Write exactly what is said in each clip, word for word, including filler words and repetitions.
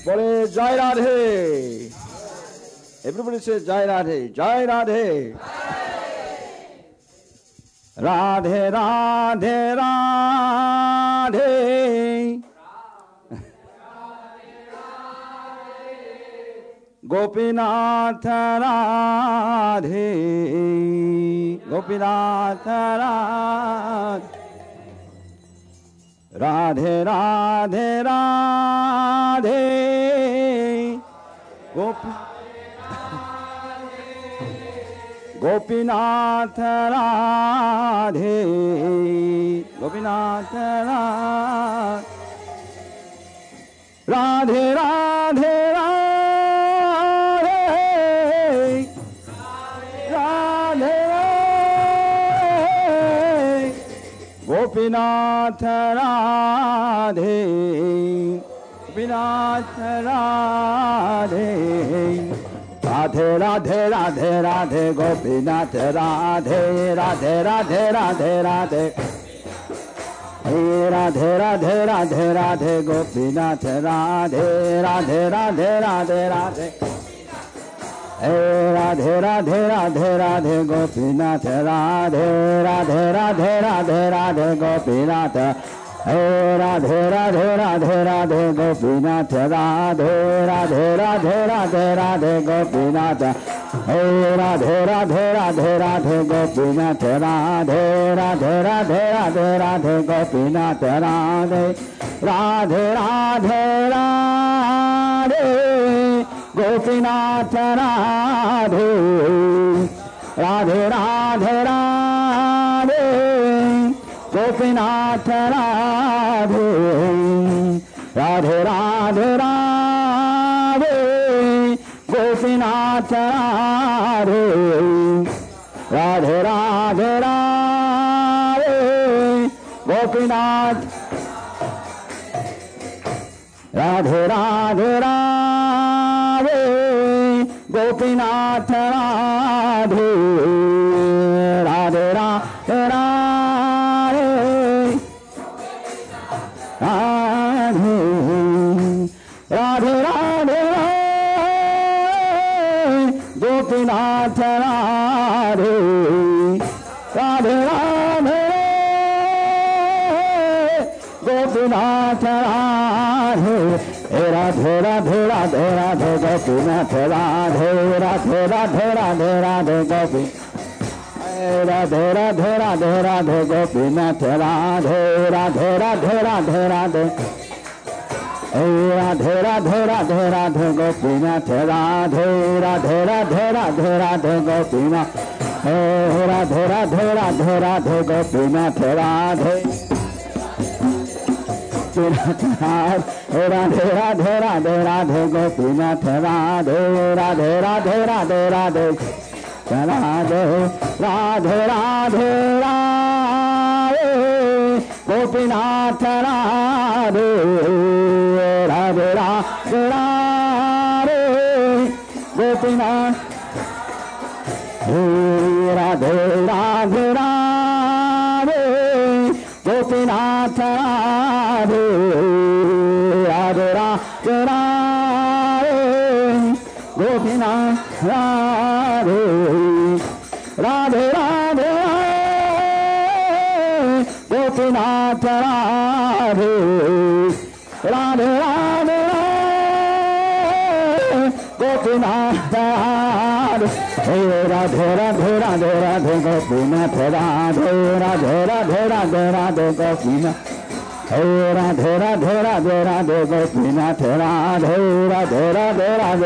बोले जय Radhe. Everybody say जय राधे, जय राधे। राधे राधे राधे गोपीनाथ राधे, गोपीनाथ राधे। राधे राधे राधे गोपी गोपीनाथ राधे, गोपीनाथ राधे। राधे राधे राधे राधे गोपीनाथ राधे, गोपीनाथ राधे। राधे राधे राधे राधे गोपीनाथ राधे, राधे राधे राधे राधे। राधे राधे राधे राधे गोपीनाथ राधे, राधे राधे राधे राधे। राधे राधे राधे राधे गोपीनाथ राधे, राधे राधे राधे राधे गोपीनाथ। राधे राधे राधे राधे गोपीनाथ राधे, राधे राधे राधे राधे गोपीनाथ। राधे राधे राधे राधे गोपीनाथ राधे, राधे राधे राधे राधे गोपीनाथ राधे। राधे राधे राधे गोपीनाथ राधे, राधे राधे राधे गोपीनाथ राधे। राधे राधे राधे गोपीनाथ राधे, राधे राधे राधे गोपीनाथ। राधे राधे राधे गोपीनाथ राधे, राधे राधे राधे राधे। राधे राधे गोपीनाथ राधे, राधे राधे गोपीनाथ राधे। राधे राधे राधे राधे गोपीनाथ राधे, राधे राधे राधे राधे गोपी। राधे राधे राधे राधे गोपीनाथ राधे, राधे राधे राधे राधे। राधे राधे राधे राधे गोपीनाथ राधे, राधे राधे राधे राधे गोपीनाथ। राधे राधे राधे राधे गोपीनाथ राधे, राधे राधे राधे राधे गोपीनाथ राधे, राधे राधे राधे राधे राधे। राधे राधे राधे गोपीनाथ राधे, राधे राधे राधे गोपीनाथ। राधे राधे राधे गोपीनाथ राधे, राधे राधे राधे गोपीनाथ राधे। राधे राधे गोपीनाथ राधे, राधे राधे गोपीनाथ राधे। राधे राधे राधे राधे गोपीनाथ राधे, राधे राधे राधे राधे गोपीनाथ। राधे राधे राधे राधे गोपीनाथ राधे, राधे राधे राधे।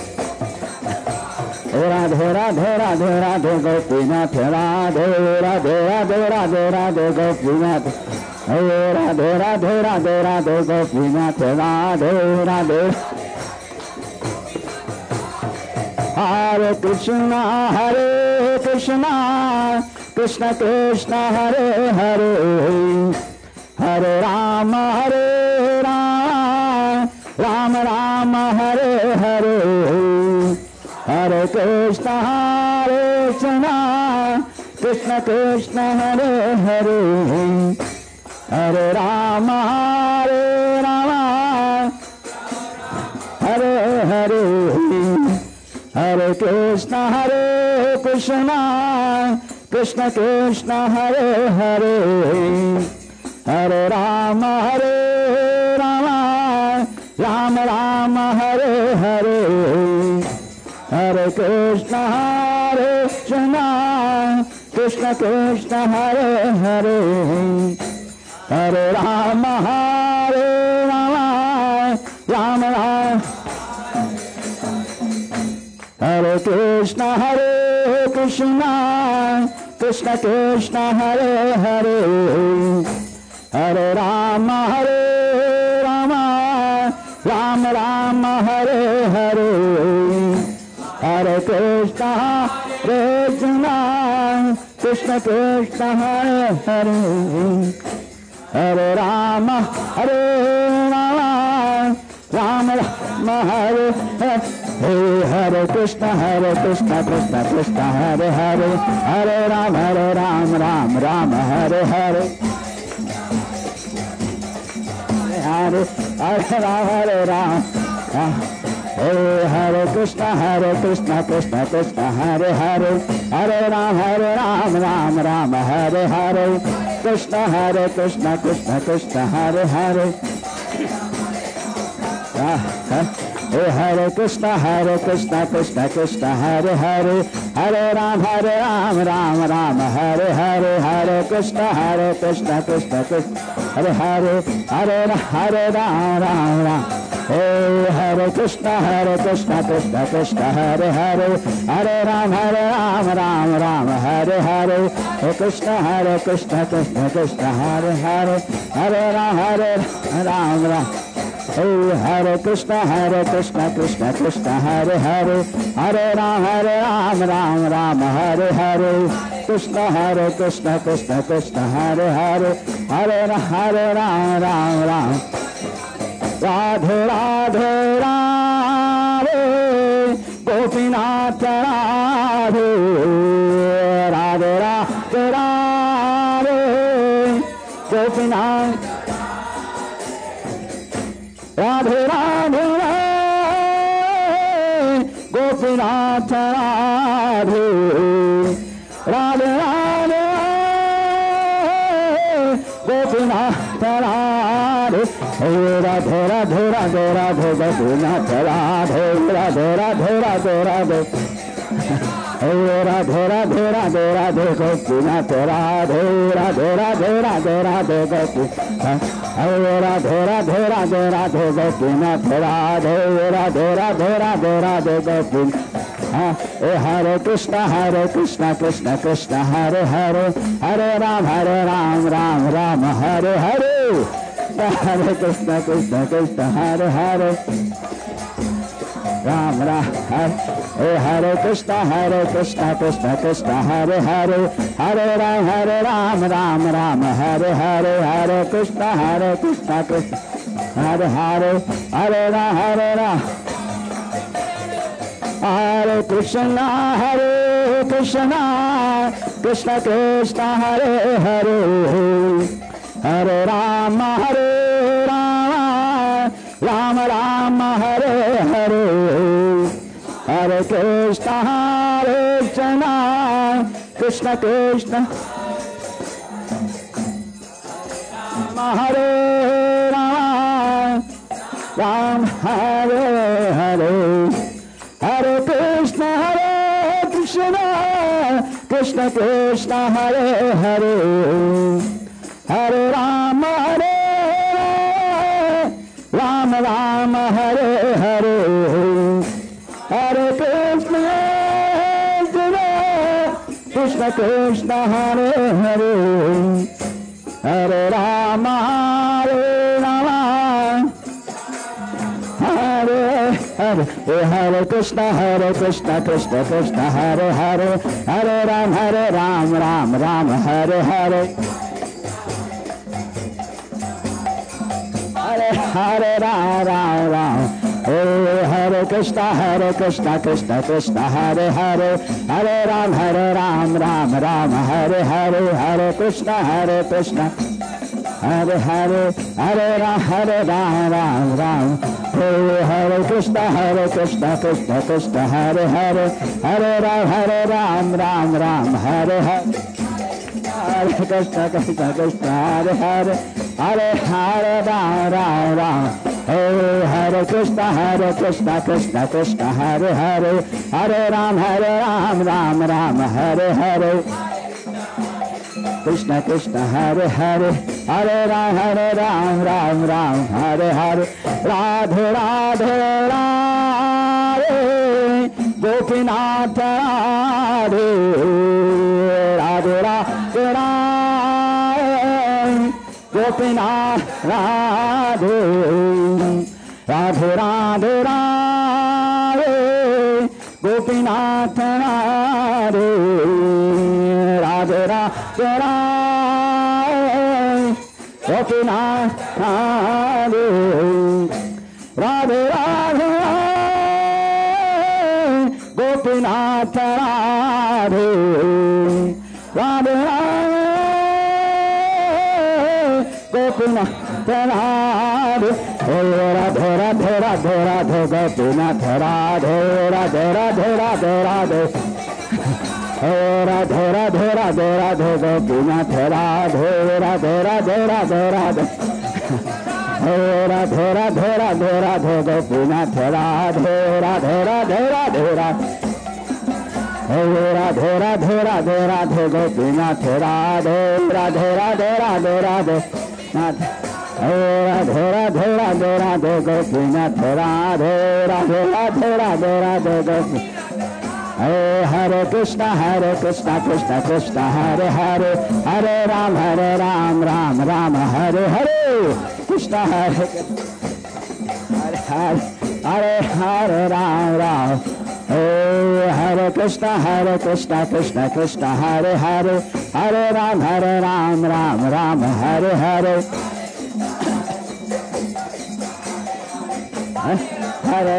राधे राधे राधे राधे गोपीनाथ राधे, राधे राधे राधे राधे गोपीनाथ। राधे राधे राधे राधे गोपीनाथ राधे, राधे। हरे कृष्णा हरे कृष्णा कृष्ण कृष्ण हरे हरे, हरे राम हरे राम राम राम हरे हरे। हरे कृष्ण हरे कृष्ण कृष्ण कृष्ण हरे हरे, हरे राम हरे राम कृष्ण हरे कृष्ण कृष्ण कृष्ण हरे हरे हरे राम हरे राम राम राम हरे हरे हरे कृष्ण हरे कृष्ण कृष्ण कृष्ण हरे हरे हरे राम हरे राम राम राम हरे कृष्ण हरे कृष्ण कृष्ण कृष्ण हरे हरे हरे राम हरे राम राम राम हरे हरे हरे कृष्ण हरे कृष्ण कृष्ण कृष्ण हरे हरे हरे राम हरे राम राम राम हरे हरे हरे कृष्ण हरे कृष्ण कृष्ण कृष्ण हरे हरे हरे राम हरे राम राम राम हरे हरे हरे हरे राम हरे राम हे हरे कृष्ण हरे कृष्ण कृष्ण कृष्ण हरे हरे हरे राम हरे राम राम राम हरे हरे कृष्ण हरे कृष्ण कृष्ण कृष्ण हरे हरे हे हरे कृष्ण हरे कृष्ण कृष्ण कृष्ण हरे हरे हरे राम हरे राम राम राम हरे हरे हरे कृष्ण हरे कृष्ण कृष्ण कृष्ण हरे हरे हरे हरे राम राम राम हे हरे कृष्ण हरे कृष्ण कृष्ण कृष्ण हरे हरे हरे राम हरे राम राम राम हरे हरे हे कृष्ण हरे कृष्ण कृष्ण कृष्ण हरे हरे हरे राम हरे राम राम हे हरे कृष्ण हरे कृष्ण कृष्ण कृष्ण हरे हरे हरे राम हरे राम राम राम हरे हरे कृष्ण हरे कृष्ण कृष्ण कृष्ण हरे हरे हरे हरे राम राम राम राधे राधे राधे गोपीनाथ राधे राधे राधे राधे गोपीनाथ राधे राधे गोपीनाथ राधे राधे राधे गोपीनाथ राधे राधे राधे राधे राधे गोपीनाथ राधे राधे राधे राधे राधे राधे राधे राधे राधे गोपीनाथ राधे राधे राधे राधे राधे गोपी हरे राधे राधे राधे राधे गोपीनाथ राधे राधे राधे राधे राधे गोपी हरे कृष्ण हरे कृष्ण कृष्ण कृष्ण हरे हरे हरे राम हरे राम राम राम हरे हरे हरे कृष्ण कृष्ण कृष्ण हरे हरे राम राम हरे हरे कृष्ण हरे कृष्ण कृष्ण कृष्ण हरे हरे हरे राम हरे राम राम राम हरे हरे हरे कृष्ण हरे कृष्ण कृष्ण हरे हरे हरे राम हरे राम हरे कृष्ण हरे कृष्ण कृष्ण कृष्ण हरे हरे हरे राम हरे राम राम राम हरे हरे हरे कृष्ण हरे कृष्ण कृष्ण कृष्ण हरे राम राम हरे हरे हरे कृष्ण हरे कृष्ण कृष्ण कृष्ण हरे हरे हरे राम हरे राम राम हरे हरे हरे कृष्ण कृष्ण कृष्ण हरे हरे हरे राम हरे राम हरे हरे हरे कृष्ण हरे कृष्ण कृष्ण कृष्ण हरे हरे हरे राम हरे राम राम राम हरे हरे हरे हरे राम राम राम हरे कृष्ण हरे कृष्ण कृष्ण कृष्ण हरे हरे हरे राम हरे राम राम राम हरे हरे हरे कृष्ण हरे Krishna Hare Hare Hare Ram Hare Ram Ram Ram Hare Hare Krishna Hare Krishna Krishna Krishna Hare Hare Hare Ram Hare Ram Ram Ram Hare Hare Hare Krishna Krishna Krishna Hare Hare Hare Hare Ram Ram Ram Hare Hare Krishna Hare Krishna Krishna Krishna Hare Hare Hare Ram Hare Ram Ram Ram Hare Hare Krishna Krishna Hare Hare Hare Ram Hare Ram Ram Ram Hare Hare Radhe Radhe Radhe Gopinath Radhe Radhe Radhe Radhe Gopinath Radhe Radhe Radhe Radhe Gopinath Radhe Radhe Radhe Gopinath Radhe Radhe Radhe Gopinath Radhe Radhe Radhe Gopinath Radhe Radhe Radhe Radhe Radhe Gopinath Radhe Radhe Radhe Radhe Radhe Radhe Radhe Radhe Radhe Gopinath Radhe Radhe Radhe Radhe Radhe Radhe Radhe Radhe Radhe Gopinath Radhe Radhe Radhe Radhe Radhe Radhe Radhe Radhe Radhe Gopinath Radhe Radhe Radhe Radhe Radhe Radhe Radhe Radhe Radhe Gopinath Radhe Radhe Radhe Radhe Radhe Gopinath Hare Krishna Hare Krishna Krishna Krishna Hare Hare Hare Ram Hare Ram Ram Ram Hare Hare Krishna Hare Hare Hare Hare Hare Ram Ram Hare Krishna Hare Krishna Krishna Krishna Hare Hare Hare Ram Hare Ram Ram Ram Hare Hare Hare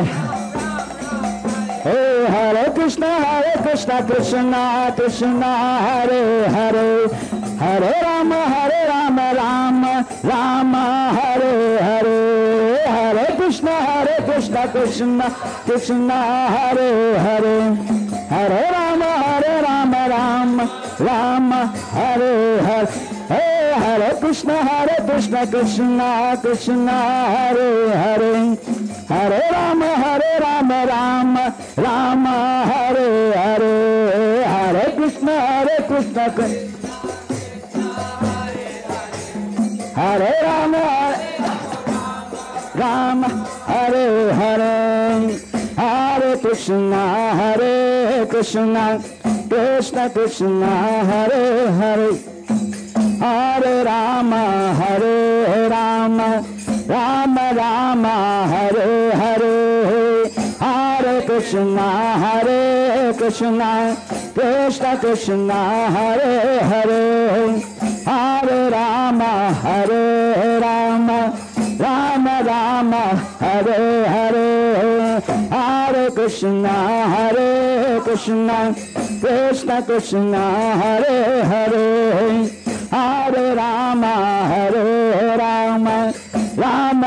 Hey Hare Krishna Hare Krishna Krishna Krishna Hare Hare Hare Rama Hare Rama Rama Rama Hare Hare Hare Krishna Hare Krishna Krishna Krishna Hare Hare Hare Rama Hare Rama Rama Rama Hare Hare Hey Hare Krishna Hare Krishna Krishna Krishna Hare Hare Hare Rama Hare Rama Rama Rama Hare Hare Hare Krishna Hare Krishna Hare Rama Rama Hare Hare Hare Krishna Hare Krishna Krishna Krishna Hare Hare Hare Rama Hare Rama Rama Rama Hare Hare Hare Krishna Hare Krishna Krishna Krishna Hare Hare Hare Rama Hare Rama Rama Rama Hare Hare Hare Krishna Hare Krishna Krishna Krishna Hare Hare Hare Rama Hare Rama Rama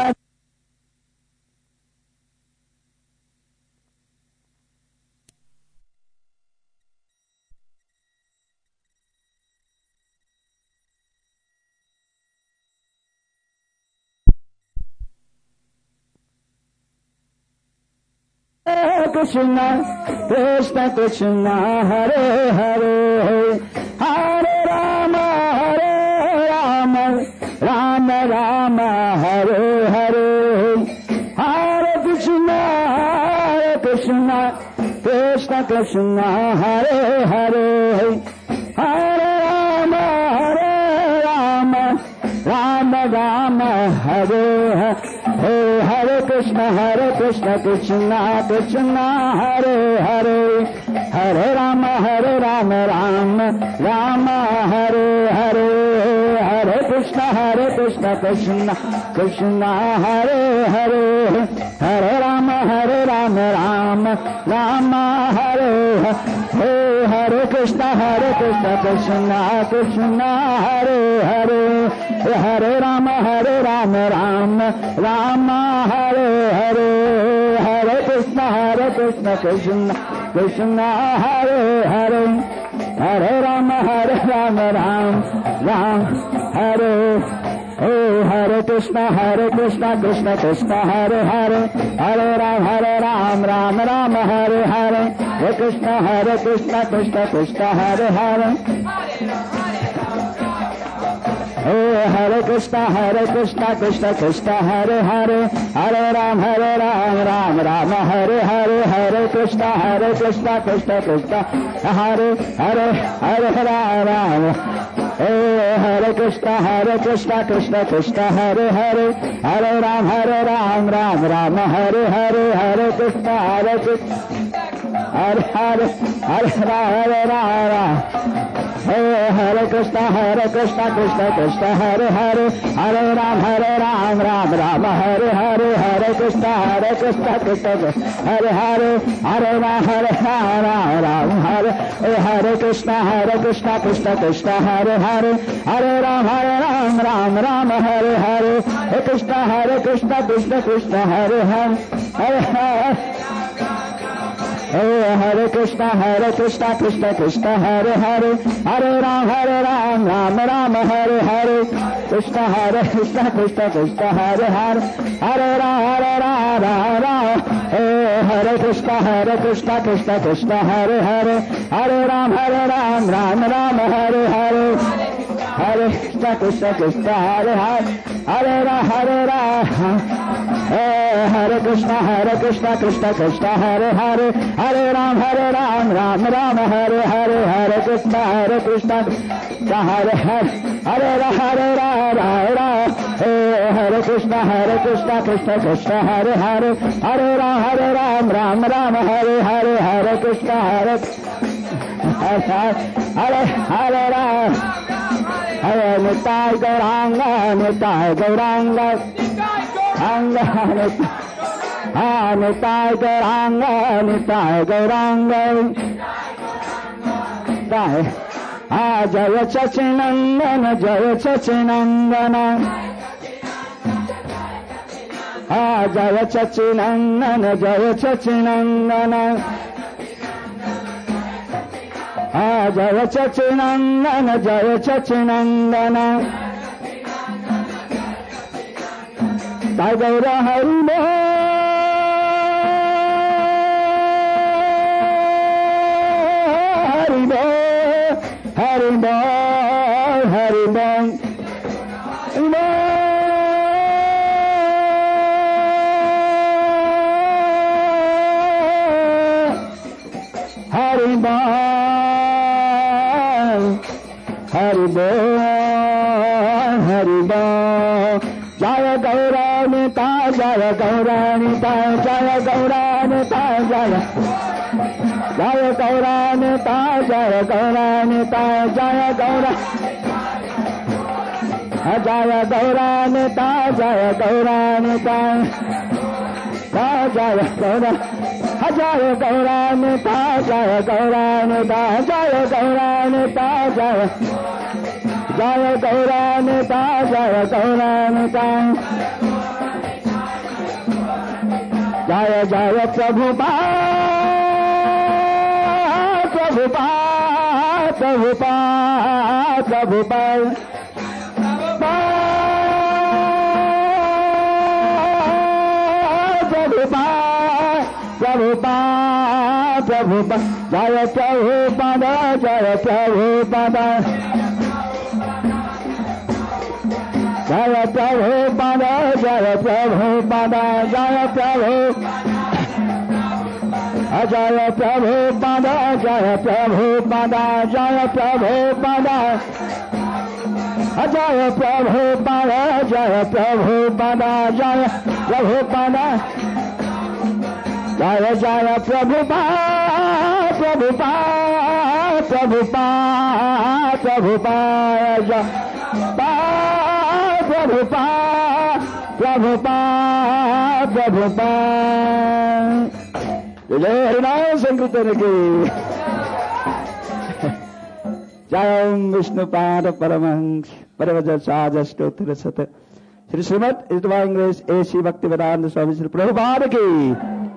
Krishna Krishna Krishna Hare Hare Hare Rama Hare Rama Rama Rama Hare Hare Hare Krishna Hare Krishna Krishna Krishna Hare Hare Hare Rama Hare Rama Rama Rama Hare Hare Hare Krishna Hare Krishna Krishna Krishna Hare Hare Hare Rama Hare Rama Rama Rama Hare Hare Hare Krishna हरे कृष्ण कृष्ण कृष्ण हरे हरे हरे राम हरे राम राम राम हरे हरे हरे कृष्ण हरे कृष्ण कृष्ण कृष्ण हरे हरे हरे राम हरे राम राम राम हरे हरे हरे कृष्ण हरे कृष्ण कृष्ण कृष्ण हरे हरे हरे राम हरे राम राम राम हरे ओ हरे कृष्ण हरे कृष्ण कृष्ण कृष्ण हरे हरे हरे राम हरे राम राम राम हरे हरे हरे कृष्ण हरे कृष्ण कृष्ण कृष्ण हरे हरे ओ हरे कृष्ण हरे कृष्ण कृष्ण कृष्ण हरे हरे हरे राम हरे राम राम राम हरे हरे हरे कृष्ण हरे कृष्ण कृष्ण कृष्ण हरे हरे हरे राम राम ओ हरे कृष्ण हरे कृष्ण कृष्ण कृष्ण हरे हरे हरे राम हरे राम राम राम हरे हरे हरे कृष्ण हरे कृष्ण हरे हरे हरे राम हरे राम हे हरे कृष्ण हरे कृष्ण कृष्ण कृष्ण हरे हरे हरे राम हरे राम राम राम हरे हरे हरे कृष्ण हरे कृष्ण कृष्ण हरे हरे हरे राम हरे राम राम हरे हरे कृष्ण हरे कृष्ण कृष्ण कृष्ण हरे हरे हरे राम हरे राम राम राम हरे हरे हे कृष्ण हरे कृष्ण कृष्ण कृष्ण हरे हरे हरे हरे हरे कृष्ण हरे कृष्ण कृष्ण कृष्ण हरे हरे हरे राम हरे राम राम राम हरे हरे कृष्ण हरे कृष्ण कृष्ण कृष्ण हरे हरे हरे राम हरे राम राम राम हरे कृष्ण हरे कृष्ण कृष्ण कृष्ण हरे हरे हरे राम हरे राम राम राम हरे हरे हरे कृष्ण कृष्ण कृष्ण हरे हरे हरे राम हरे राम हरे कृष्ण हरे कृष्ण कृष्ण कृष्ण हरे हरे हरे राम हरे राम राम राम हरे हरे हरे कृष्ण हरे कृष्ण हरे हरे हरे राम हरे राम राम हरे कृष्ण हरे कृष्ण कृष्ण कृष्ण हरे हरे हरे राम हरे राम राम राम हरे हरे हरे कृष्ण हरे हरे हरे राम हरे निताय गौरांग निताय गौरांग अंग निताय गौरांग निताय गौरांग आ जय सचिनंदन जय सचिनंदन आ जय सचिनंदन जय सचिनंदन आ जय सचिनंदन जय सचिनंदन गौर हरि बोल हरि बोल हरि बोल हरि बोल हरि बोल हरि बोल हरि बोल जय गौरानिता जय गौरानिता जय गौरानिता जय जय गौरानिता जय गौरानिता जय गौरा जय गौरानिता जय गौरानिता जय गौरा जय गौरानिता जय गौरानिता जय गौरानिता जय जय गौरानिता जय गौरानिता जय जय प्रभुपाद प्रभुपाद प्रभुपाद प्रभुपाद प्रभुपाद प्रभुपाद जय प्रभुपाद जय प्रभुपाद जय प्रभुपाद जय प्रभुपाद जय प्रभु जय प्रभुपाद जय प्रभुपाद जय प्रभुपाद जय प्रभुपाद जय प्रभुपाद जय प्रभुपाद जय जय प्रभुपाद प्रभुपाद प्रभुपाद प्रभुपाद प्रभुपाद प्रभुपाद प्रभुपाद। जय हरिनाम संकीर्तन की। जय विष्णुपाद परमहंस परमहंस स्तोत्र सत श्री श्रीमद इस्वांग्रेस एसी भक्ति वेदांत स्वामी श्री प्रभुपाद की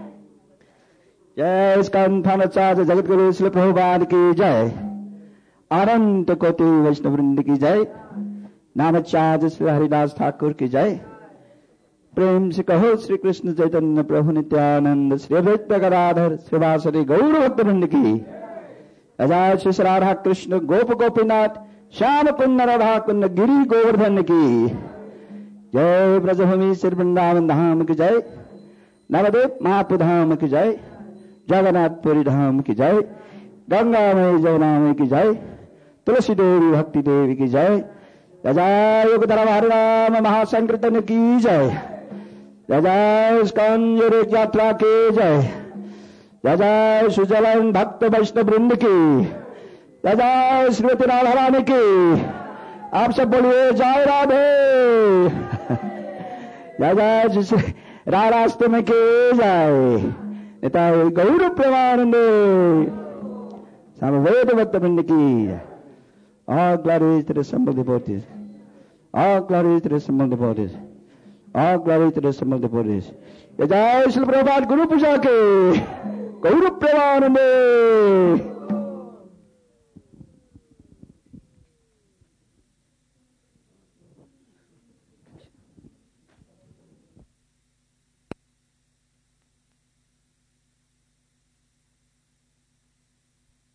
जय। स्कंधाचार्य जगत गुरु श्री प्रभुपाद की जय। अनंत कोटि वैष्णव वृंद की जय। नामाचार्य श्री हरिदास ठाकुर की जय। प्रेम से कहो श्री कृष्ण चैतन्य प्रभु नित्यानंद श्री अद्वैत गदाधर श्रीवासदि गौर भक्त वृंद की जय। श्री राधा कृष्ण गोप गोपीनाथ श्याम कुंद राधा कुंद गिरी गोवर्धन की जय। ब्रजभूमि श्री वृंदावन धाम की जय। नवद्वीप महापु धाम की जय। जगन्नाथपुरी धाम की जय। गंगामय जमुनामय की जय। तुलसी देवी भक्ति देवी की जय। जय योग धर्म हरिनाम महासंकीर्तन की जय। जय स्कंद यात्रा की जय। जय सुजलन भक्त वैष्णव वृंद की जय। श्रीमती राधा रानी की। आप सब बोलिए जय राधे। जय जय रारास्तम की जय। नेता गौर प्रेमानंदे समवेद भक्त वृंद की। All glory to the assembled devotees. All glory to the assembled devotees. All glory to the assembled devotees. जय श्री प्रभुपाद गुरु पूजा के गौर प्रेमानंदे।